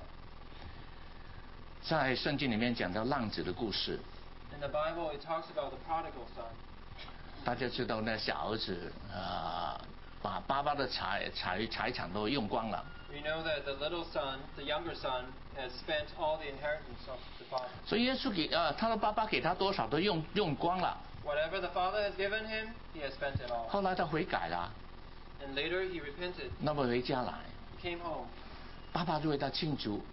在圣经里面讲到浪子的故事， In the Bible, it talks about the prodigal son. 大家知道那小儿子啊、呃把爸爸的财财财产都用光了， We know that the little son, the younger son, has spent all the inheritance of the father. 所以耶稣给呃他的爸爸给他多少都用用光了。 Whatever the father has given him, he has spent it all. 后来他悔改了， And later he repented. 那么回家来， He came home. 爸爸就为他庆祝，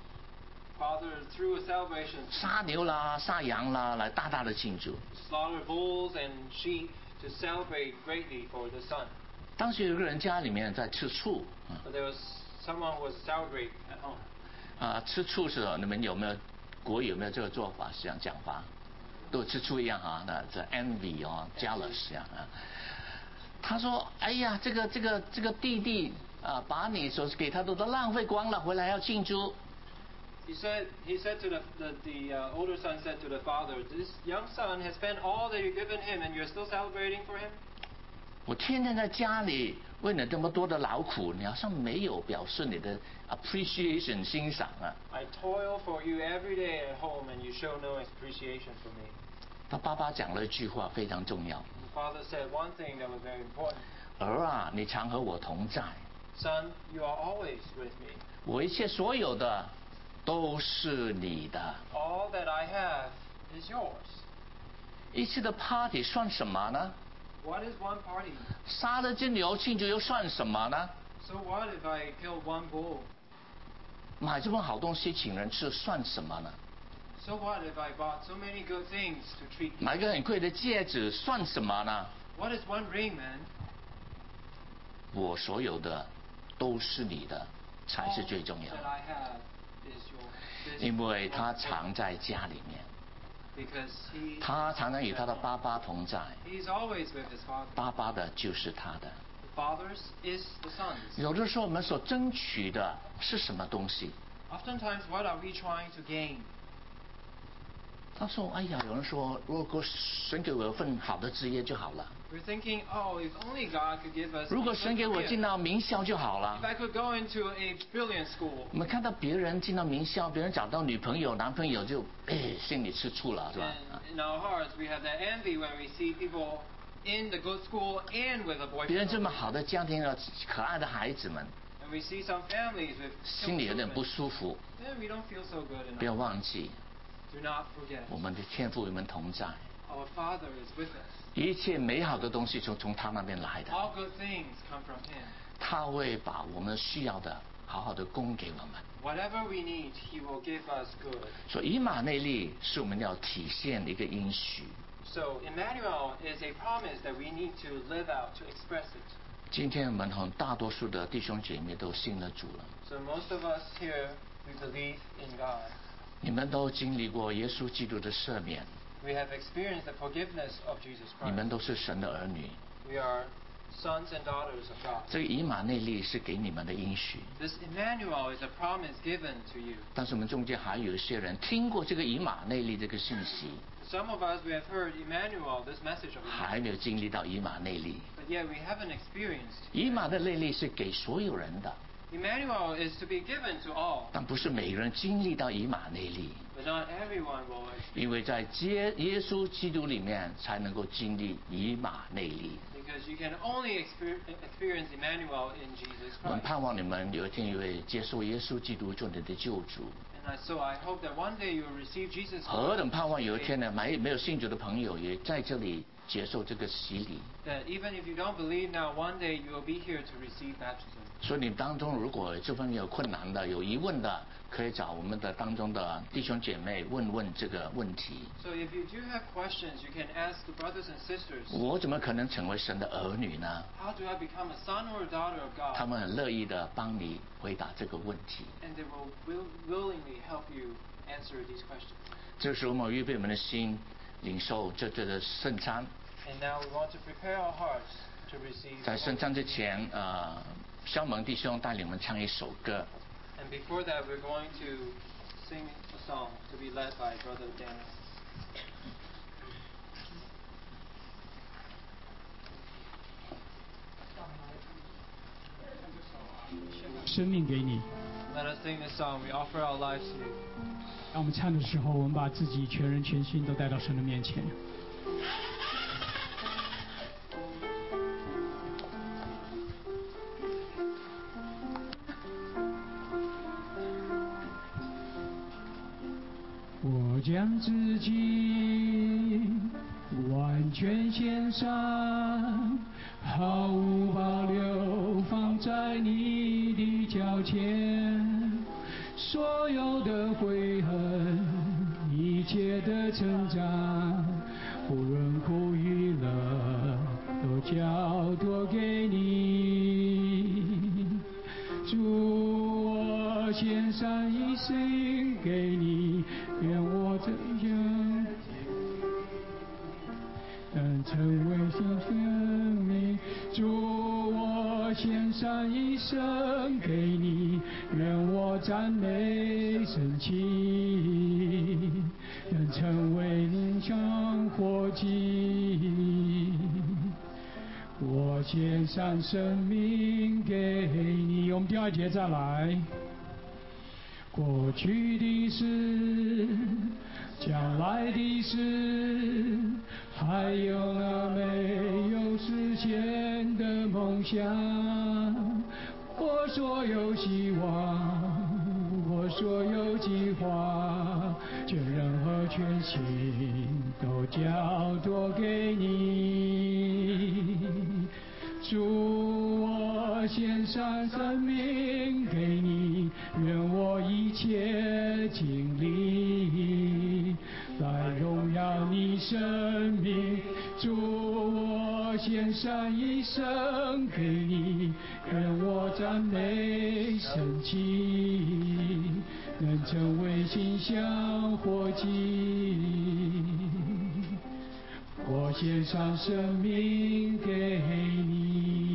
Father threw a celebration, 杀牛啦、杀羊啦，来大大的庆祝。 slaughtered bulls and sheep to celebrate greatly for the son. 当时有个人家里面在吃醋，啊、 But there was someone who was sour grape at home. 啊吃醋是你们有没有国语有没有这个做法这样讲法？都吃醋一样啊，那这 envy 哦 jealous 这样啊。他说：“哎呀，这个这个这个弟弟啊，把你所给他的都浪费光了，回来要庆祝。” He said, he said to the, the, the uh, older son said to the father, this young son has spent all that you've given him and you're still celebrating for him? 我天天在家里为你这么多的劳苦，你好像没有表示你的 appreciation 欣赏啊。 I toil for you every day at home and you show no appreciation for me. 他爸爸讲了一句话非常重要： The father said one thing that was very important. 儿啊，你常和我同在， Son, you are always with me. 我一切所有的都是你的。 All that I have is yours. 一次的 party 算什么呢？ What is one party? 杀了只牛庆祝又算什么呢？ So what if I kill one bull? 买这么好东西请人吃算什么呢？ So what if I bought so many good things to treat people? 买个很贵的戒指算什么呢？ What is one ring, man? 我所有的都是你的，才是最重要 All that 的。 I have is yours. This 因为 is 他 most 常在家里面， Because he 他常常与他的爸爸同在， He's always with his father. 爸爸的就是他的。 The father's is the son's. 有的时候我们所争取的是什么东西？ Oftentimes, what are we trying to gain? 他说：“哎呀，有人说，如果神给我一份好的职业就好了， We're thinking, oh, if only God could give us. 如果 a good 神给我 career. 进到名校就好 If 了。” I could go into a brilliant school. 我们看到别人进到名校，别人找到女朋友、男朋友就，哎，心里吃醋了，是吧？ And in our hearts, we have that envy when we see people in the good school and with a 别人 boyfriend. 这么好的家庭，可爱的孩子们， And we see some families with 心里有点不 children. 舒服。 Then we don't feel so good 不要 enough. 忘记， Do not forget. 我们的天父与我们同在， Our Father is with us. 一切美好的东西从从他那边来的， All good things come from Him. 他会把我们需要的好好的供给我们。 Whatever we need, He will give us good. 所以以马内利是我们要体现的一个应许。 So Emmanuel is a promise that we need to live out, to express it. 今天我们很大多数的弟兄姐妹都信了主了。 So most of us here, we believe in God. 你们都经历过耶稣基督的赦免。 We have experienced the forgiveness of Jesus 你 Christ. 们都是神的儿女。 We are sons and daughters of God. 这个以马内利是给你们的应许。 This Emmanuel is a promise given to you. 但是我们中间还有一些人听过这个以马内利这个信息， Some of us, we have heard Emmanuel, this message of 还 Emmanuel, 没有经历到以马内利。 but yet we haven't experienced. 以马的内利是给所有人的， Emmanuel is to be given to all, 但不是每个人经历到以马内利。 but not everyone will experience. 因为在耶耶稣基督里面才能够经历以马内利。 Because you can only exper- experience Emmanuel in Jesus 我们 Christ. 盼望你们有一天也会接受耶稣基督做你的救主。 And I, so I hope that one day you will receive Jesus 何 Christ. 等盼望有一天呢，没没有信主的朋友也在这里接受这个洗礼。 That even if you don't believe now, one day you will be here to receive baptism. 所以你当中如果这方面有困难的、有疑问的，可以找我们的当中的弟兄姐妹问问这个问题。 So if you do have questions, you can ask the brothers and sisters, 我怎么可能成为神的儿女呢？ how do I become a son or a daughter of 他 God? 们很乐意的帮你回答这个问题。 And they will will, willingly help you answer these questions. 这时候我们预备我们的心，领受这这的圣餐。 And now we want to prepare our hearts to receive. 在 the 圣 Holy 餐之 Spirit. 前，呃，肖蒙弟兄带领我们唱一首歌。 And before that, we're going to sing a song to be led by Brother Daniel. 生命给你。 Let us sing this song. We offer our lives to you. 当我们唱的时候，我们把自己全人全心都带到神的面前。我将自己完全献上，毫无保留放在你的脚前，所有的悔恨，一切的成长，不论苦与乐，都交托给你。主，我献上一生给你，愿我这样能成为新生命。主，我献上一生给你，愿我赞美神奇，能成为你香火祭。我献上生命给你。我们第二节再来。过去的事，将来的事，还有那没有实现的梦想，我所有希望，我所有计划，全人和全心都交托给你。主，我献上生命给你，愿我一切尽力来荣耀你生命。主，我献上一生给你，愿我赞美神奇，能成为馨香火祭。我献上生命给你。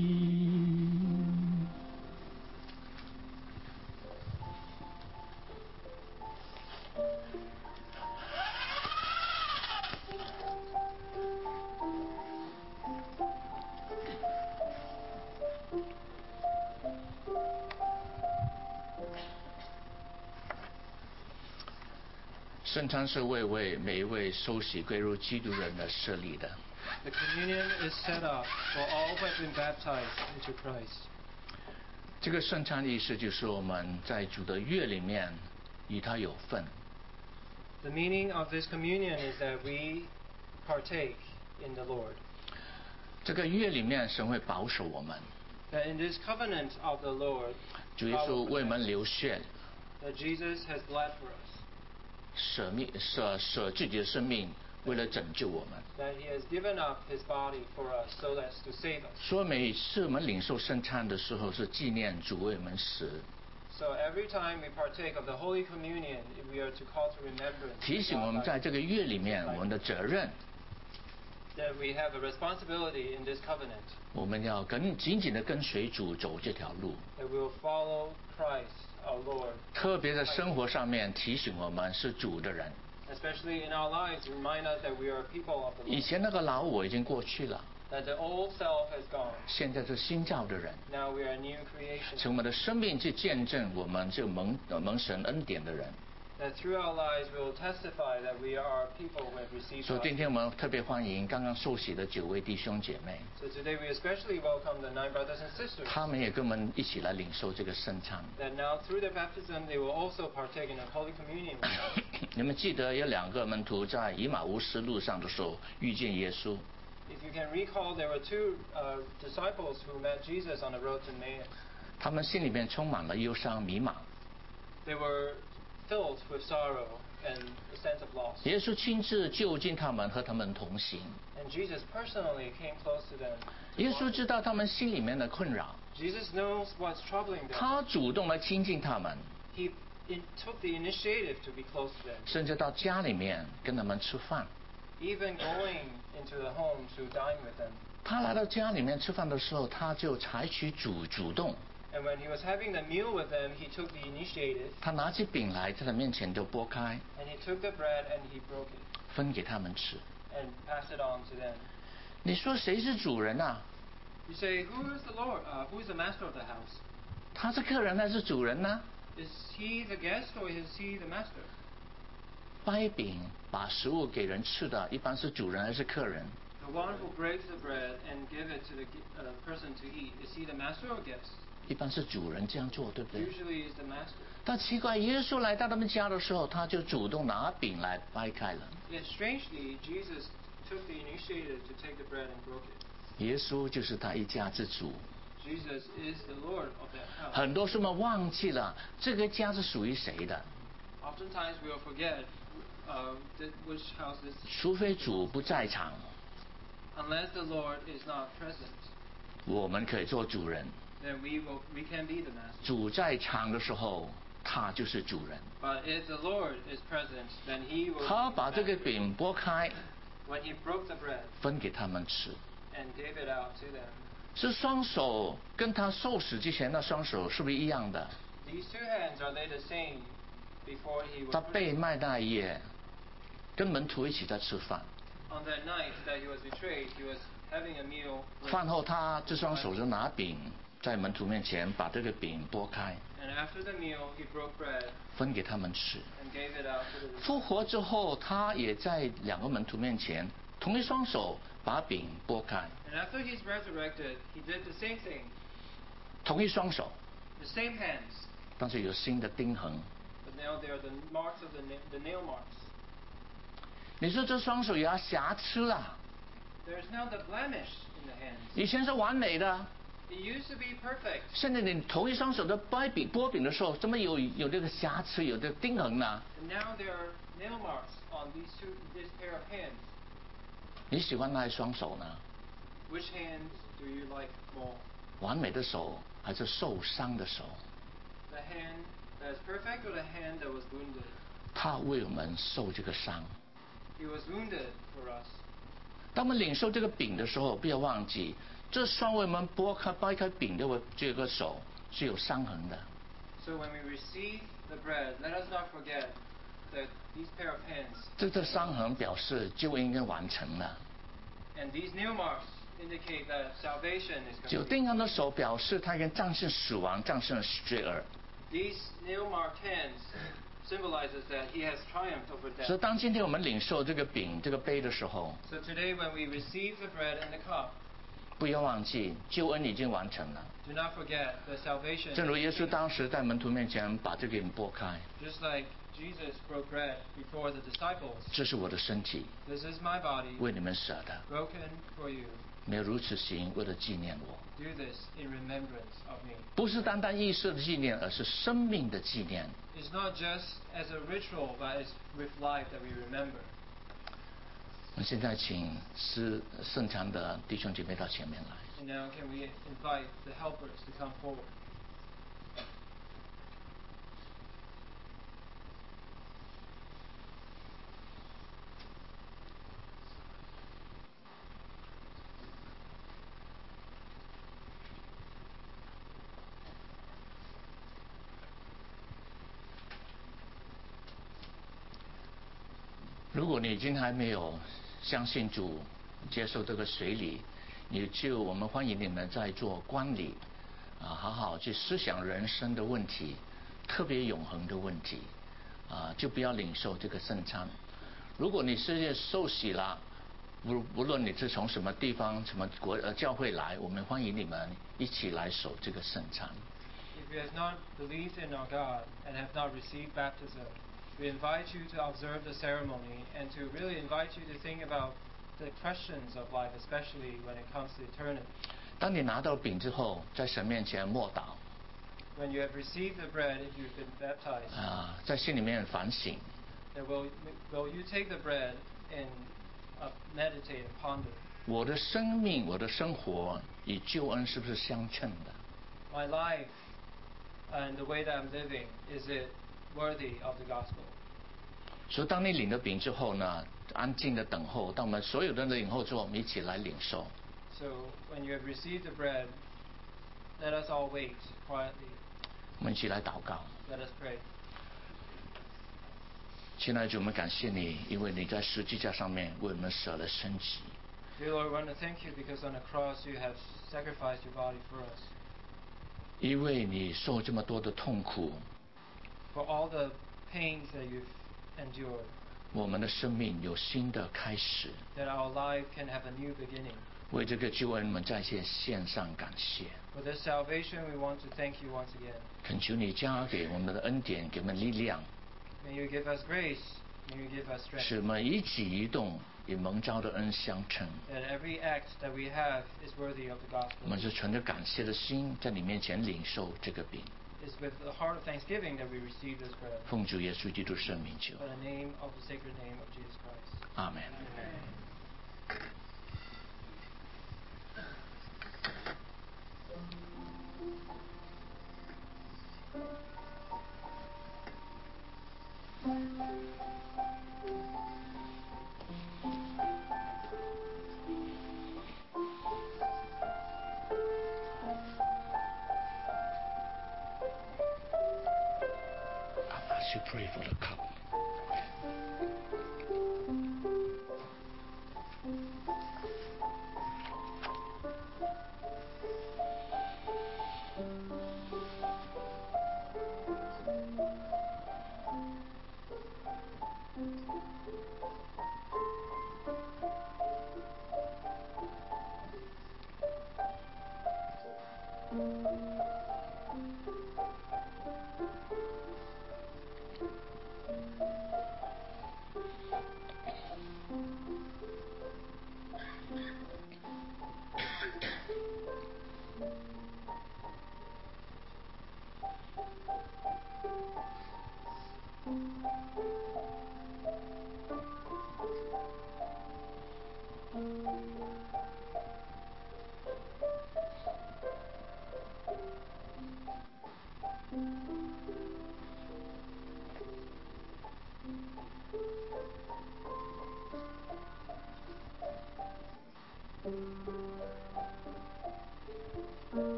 圣餐是为为每一位受洗归入基督人的设立的。 The communion is set up for all who have been baptized into Christ. 这个圣餐的意思就是我们在主的约里面与他有份。 The meaning of this communion is that we partake in the Lord. 这个约里面神会保守我们， That in this covenant of the Lord, 主耶 God 稣 will 为我们 protect. 流血， That Jesus has bled for us, 舍命舍舍自己的生命为了拯救我们。 that He has given up His body for us so as to save us. 所以每次我们领受圣餐的时候，是纪念主为我们死， So every time we partake of the Holy Communion, we are to call to remembrance 提醒我们在这个月里面我们的责任， that we have a responsibility in this covenant, 我们要跟紧紧的跟随主走这条路。 that we will follow Christ our Lord. 特别在生活上面提醒我们是主的人。 Especially in our lives, remind us that we are people of the 以 Lord. 前那个老我已经过去了， That the old self has gone. 现在是新造的人， Now we are a new creation. 从我们的生命去见证我们这蒙呃蒙神恩典的人。 That through our lives we will testify that we are people who have received 所以 God. 今天我们特别欢迎刚刚受洗的九位弟兄姐妹， So today we especially welcome the nine brothers and sisters. 他们也跟我们一起来领受这个圣餐。 That now through their baptism they will also partake in the Holy Communion with us. 你们记得有两个门徒在以马乌斯路上的时候遇见耶稣， If you can recall, there were two uh, disciples who met Jesus on the road to Emmaus. 他们心里面充满了忧伤迷茫。 They were filled with sorrow and a sense of loss. 耶稣亲自就近他们，和他们同行。 And Jesus personally came close to them. 耶稣知道他们心里面的困扰， Jesus knows what's troubling them. 他主动来亲近他们， He in, took the initiative to be close to them, 甚至到家里面跟他们吃饭。 even going into the home to dine with them. 他来到家里面吃饭的时候，他就采取主主动， And when he was having the meal with them, he took the initiative 他拿起饼来，在他面前就剥开， and he took the bread and he broke it 分给他们吃。 and passed it on to them. 你说谁是主人啊？ You say, who is the Lord? Uh, who is the master of the house? 他是客人还是主人呢？ Is he the guest or is he the master? 掰饼把食物给人吃的，一般是主人还是客人？ The one who breaks the bread and give it to the uh, person to eat, is he the master or guest? 一般是主人这样做，对不对？ Usually is the master. 但奇怪，耶稣来到他们家的时候，他就主动拿饼来掰开了。 Yet strangely, Jesus took the initiative to take the bread and broke it. 耶稣就是他一家之主。 Jesus is the Lord of that house. 很多时候我们忘记了这个家是属于谁的， Oftentimes we will forget uh, that which house this, 除非主不在场， unless the Lord is not present, 我们可以做主人。 then we will we can be the master. 主在场的时候，他就是主人。 But if the Lord is present, then He will. 他 be 把 the 这个 master. 饼剥开， When He broke the bread 分给他们吃。 and gave it out to them, 是双手跟他受死之前那双手是不是一样的？ these two hands are they the same before He was 他被 crucified? 卖那一夜，跟门徒一起在吃饭。 On that night that He was betrayed, He was having a meal. with- 饭后，他这双手就拿饼，在门徒面前把这个饼剥开， And after the meal, He broke bread 分给他们吃。 and gave it out to the. 复活之后，他也在两个门徒面前，同一双手把饼剥开， And after He's resurrected, He did the same thing. 同一双手， The same hands, 但是有新的钉痕。 but now they are the marks of the, na- the nail marks. 你说这双手有瑕疵了， There is now the blemish in the hands. 以前是完美的， It used to be perfect, 现在你同一双手在掰饼剥饼的时候，怎么有有这个瑕疵，有这个钉痕呢？ and now there are nail marks on these two, this pair of hands. 你喜欢哪一双手呢？ Which hands do you like more? 完美的手还是受伤的手？ The hand that is perfect or the hand that was wounded? 他为我们受这个伤。 He was wounded for us. 当我们领受这个饼的时候，不要忘记，这双为我们剥开掰开饼的这个手是有伤痕的。 So when we receive the bread, let us not forget that these pair of hands 这个伤痕表示救恩已经完成了。 and these nail marks indicate that salvation is 有 complete. 钉痕的手表示他已经战胜死亡，战胜了罪恶。 These nail-marked hands symbolizes that he has triumphed over 所以 death. 当今天我们领受这个饼、这个杯的时候， So today when we receive the bread and the cup, 不要忘记救恩已经完成了。 do not forget the salvation. 正如耶稣 is 当时在门徒面前把这个饼剥开， Just like Jesus broke bread before the disciples. 这是我的身体， This is my body 为你们舍的。 broken for you. 你要如此行，为了纪念我。 Do this in remembrance of me. 不是单单仪式的纪念，而是生命的纪念。 It's not just as a ritual, but it's with life that we remember. 我们现在请师圣堂的弟兄姐妹到前面来。 And now can we invite the helpers to come forward? 如果你今天还没有相信主，接受这个水礼，你就我们欢迎你们在做观礼，啊，好好去思想人生的问题，特别永恒的问题，啊，就不要领受这个圣餐。如果你是受洗了，无无论你是从什么地方、什么国呃教会来，我们欢迎你们一起来守这个圣餐。 If you have not believed in our God and have not received baptism, we invite you to observe the ceremony and to really invite you to think about the questions of life, especially when it comes to eternity. 当你拿到饼之后，在神面前默祷。 When you have received the bread, if you've been baptized, 啊，在心里面反省。 then will will you take the bread and uh, meditate and ponder? 我的生命，我的生活与救恩是不是相称的？ My life and the way that I'm living, is it worthy of the gospel? 所以当你领了饼之后呢，安静的等候，当我们所有的人领后之后，我们一起来领受。 So when you have received the bread, let us all wait quietly. 我们一起来祷告。 Let us pray. 亲爱的主，我们感谢你，因为你在十字架上面为我们舍了身己。 Dear Lord, we want to thank you because on the cross you have sacrificed your body for us. 因为你受这么多的痛苦， For all the pains that you've endured, 我们的生命有新的开始。 that our life can have a new beginning. 为这个救恩，我们再次献上感谢。 For this salvation, we want to thank you once again. 恳求你加给我们的恩典，给我们力量， May you give us grace. May you give us 使 strength. 我们一举一动与蒙召的恩相称。 That every act that we have is worthy of the 我 gospel. 们是存着感谢的心，在你面前领受这个饼。 It's with a heart of thanksgiving that we receive this bread. 奉主耶稣基督圣名求， In the name of the sacred name of Jesus Christ. 阿门。 Amen. I ask you pray for the cup.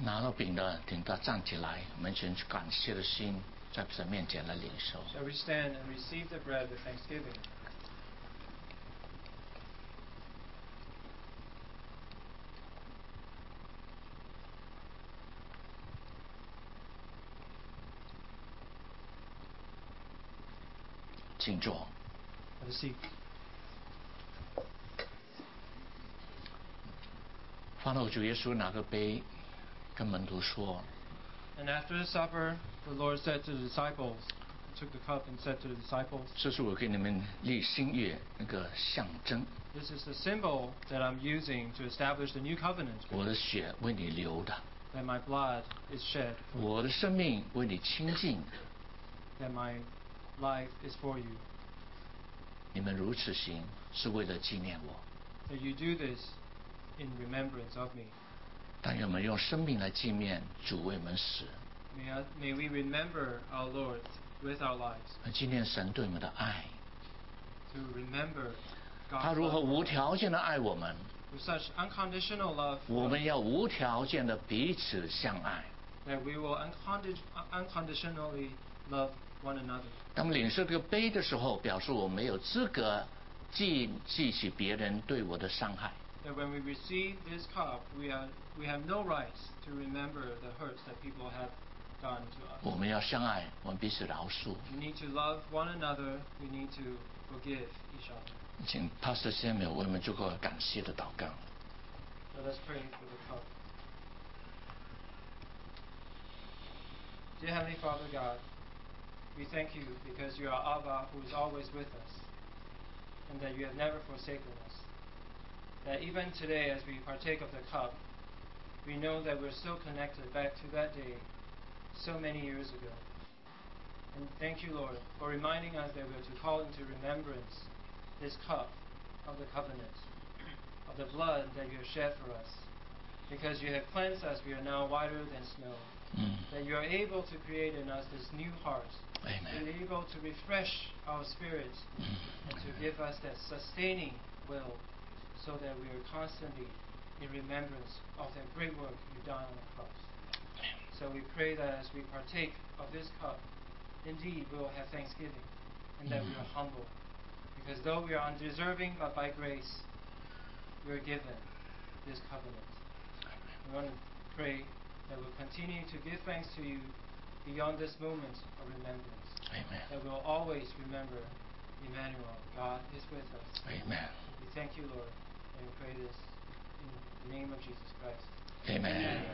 拿到饼的，请他站起来，我们全感谢的心在神面前来领受。 Shall we stand and receive the bread with thanksgiving? 请坐。 Have a seat. 饭后主耶稣拿个杯，跟门徒说 And after the supper, the Lord said to the disciples, He took the cup and said to the disciples, 这是我给你们立新约那个象征， This is the symbol that I'm using to establish the new covenant, 我的血为你流的， that my blood is shed, for you, 我的生命为你清净， that my life is for you, 你们如此行是为了纪念我。 that you do this in remembrance of me. 但愿我们用生命来纪念主为我们死， May, I, may we remember our Lord with our lives, 来纪念神对我们的爱， to remember 他 God's 如何 love 无条件的爱我们， with such unconditional love 我 for 们 us, 要无条件的彼此相爱。 that we will uncondi- unconditionally love one another. 当我们领受这个杯的时候，表示我没有资格记记起别人对我的伤害。 That when we receive this cup, we, are, we have no rights to remember the hurts that people have done to us. 我们要相爱，我们彼此饶恕。 We need to love one another. We need to forgive each other. 请 Pastor Samuel 为我们做个感谢的祷告。 Let us pray for the cup. Dear Heavenly Father God, we thank you because you are Abba who is always with us, and that you have never forsaken us. That even today, as we partake of the cup, we know that we're still connected back to that day so many years ago. And thank you, Lord, for reminding us that we are to call into remembrance this cup of the covenant, of the blood that you have shed for us. Because you have cleansed us, we are now whiter than snow. 嗯 That you are able to create in us this new heart. Amen. You're able to refresh our spirits 嗯 and to give us that sustaining will, so that we are constantly in remembrance of that great work you've done on the cross. So we pray that as we partake of this cup, indeed we will have thanksgiving, and that we are humble. Because though we are undeserving, but by grace, we are given this covenant. We want to pray that we'll continue to give thanks to you beyond this moment of remembrance. Amen. That we'll always remember Emmanuel, God is with us. Amen. We thank you, Lord, and we pray this in the name of Jesus Christ. Amen.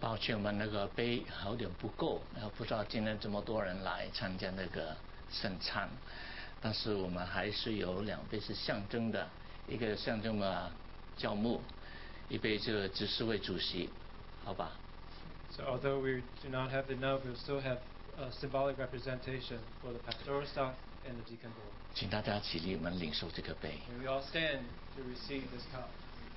抱歉，我们那个杯有点不够，不知道今天这么多人来参加那个圣餐，但是我们还是有两杯是象征的，一个象征了教牧，一杯这个执事会主席，好吧？ So although we do not have enough, we'll still have a symbolic representation for the pastoral staff and the deacon board. 请大家起立，我们领受这个杯。 And we all stand to receive this cup.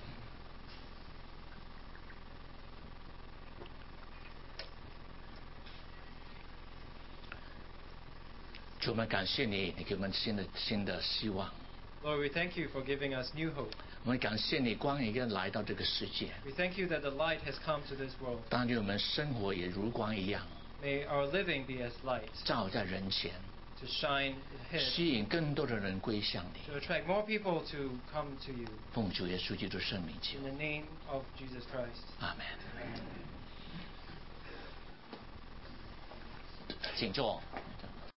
主，我们感谢你，你给我们新的新的希望。 Lord, we thank you for giving us new hope. 我们感谢你，光已经来到这个世界。 We thank you that the light has come to this world. 当愿我们生活也如光一样， May our living be as light, 照在人前， to shine ahead, 吸引更多的人归向你。 to attract more people to come to you. 奉主耶稣基督圣名求 In，the name of Jesus Christ. 阿门。请坐。